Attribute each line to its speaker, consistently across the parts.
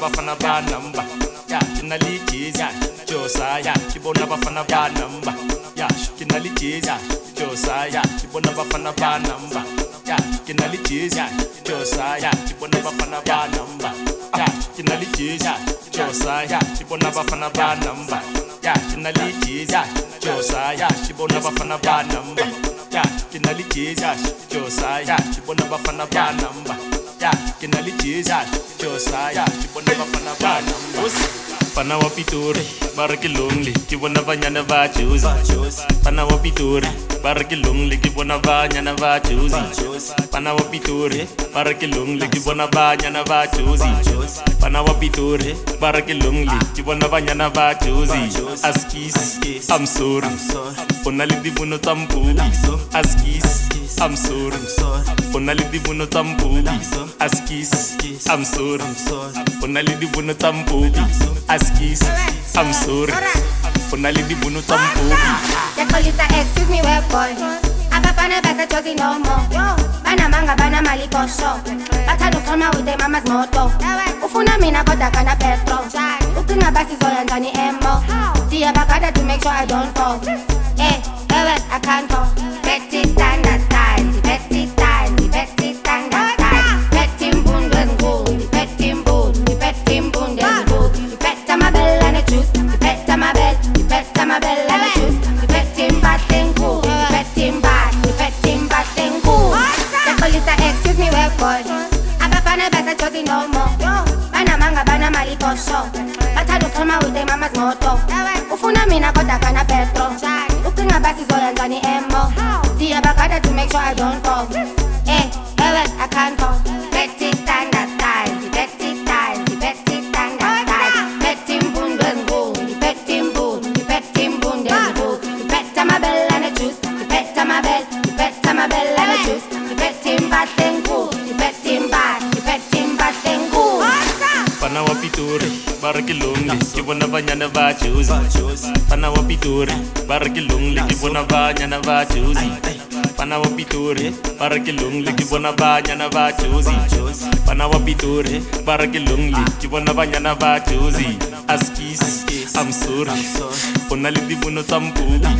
Speaker 1: bafana ba number. Yeah, kinali jiza, Josiah, kibona bafana ba number. Yeah, kinali jiza, Josiah, kibona bafana ba number. Yeah, kinali jiza, Josiah, kibona bafana ba number. Yeah, kinali jiza, Josiah, kibona bafana ba number. Yeah, kinali jiza, Josiah, kibona bafana ba number. Yeah, kinali jiza, Josiah, kibona bafana ba number. Yeah, kinali jiza, Josiah, kibona bafana ba number. Pana wa Pitori, baraki lonely, kibona banyana ba choose. Pana wa Pitori, baraki lonely, kibona banyana ba choose. Pana wa Pitori, baraki lonely, kibona banyana ba choose. Pana wa Pitori, baraki lonely, kibona banyana ba choose. Askis, I'm sorry. Onali di buno tampu. Askis, I'm sorry. Onali di buno tampu. Askis, I'm sorry. Onali di buno tampu. Askis, I'm sorry. Onali di buno tampu.
Speaker 2: The police are excuse me, where boy. Abafana basa chosi no more. Bana manga bana mali kosho. Batadu kama with the mama's motto. Ufuna mina koda kana petro. Ukinga basi zoya ndani emo. Dia bakada to make sure I don't fall. Eh, I can't fall. Betty tanda style, Betty style, Betty tanda style. Betty mbundu ngundi, Betty mbundu, Betty mbundu ngundi. Betty my bell and a juice, Betty my bell, Betty my bell and a juice. Betty mbate ngundi, Betty mbate, Betty mbate ngundi. The police are excuse me, where boy. Abafana basa chosi no more. Bana manga bana mali kosho. Batadu kama with the mama's motto. Ufuna mina koda kana petro. Ukinga basi zoya ndani emo. Dia bakada to make sure I don't fall. Eh, I can't fall. Betty tanda style, Betty style, Betty tanda style. Betty mbundu ngundi, Betty mbundu, Betty mbundu ngundi. Betty my bell and a juice, Betty my bell, Betty my bell and a juice. Betty mbate ngundi, Betty mbate, Betty mbate ngundi.
Speaker 1: Pana wa Pitori, baraki lonely, kibona banyana ba choose. Pana wa Pitori, baraki lonely, kibona banyana ba choose. Pana wa Pitori, baraki lonely, kibona banyana ba choose. Pana wa Pitori, baraki lonely, kibona banyana ba choose. Askis, I'm sorry. Onali di buno tampu.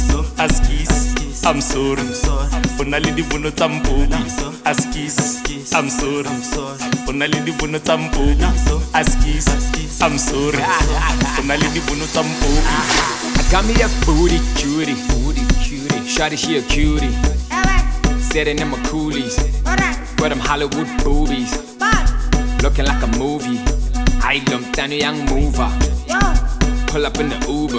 Speaker 1: Askis, I'm sorry. Onali di buno tampu. Askis, I'm sorry. Onali di buno tampu. Askis, I'm sorry. Onali di buno tampu.
Speaker 3: I got me a booty cutie, shawty she a cutie. Sitting in my coolies, for them Hollywood boobies. Looking like a movie. I lumped down a young mover. Pull up in the Uber.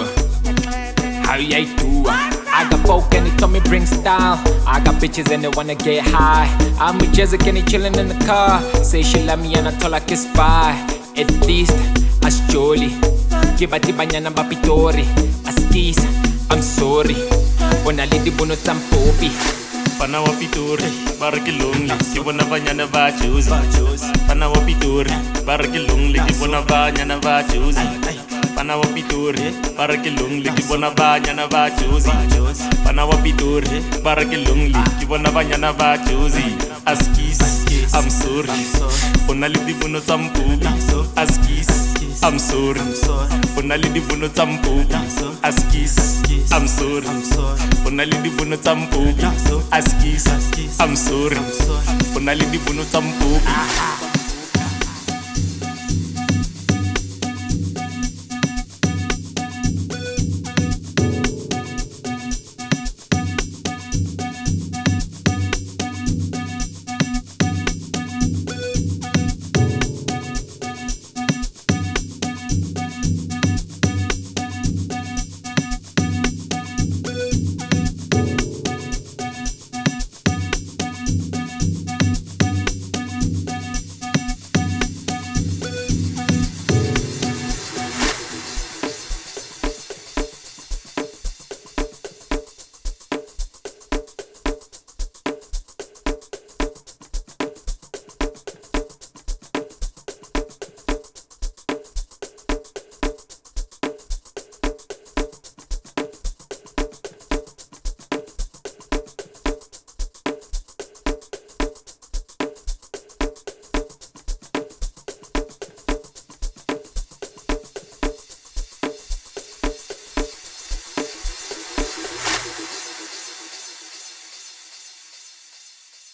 Speaker 3: How you do? I got folk and they told me bring style. I got bitches and they wanna get high. I'm with Jessica and they chillin' in the car. Say she love me and I told her kiss bye. At least, as jolly. Give a tibanyana ba Pitori. Askis, I'm sorry. Onali di buno tampopi.
Speaker 1: Pana wa Pitori, baraki lonely, kibona banyana ba choose. Pana wa Pitori, baraki lonely, kibona banyana ba choose. Pana wa Pitori, baraki lonely, kibona banyana ba choose. Pana wa Pitori, baraki lonely, kibona banyana ba choose. Askis, I'm sorry. Onali di buno tampu. Askis, I'm sorry. Onali di buno tampu. Askis, I'm sorry. Onali di buno tampu. Askis, I'm sorry. Onali di buno tampu.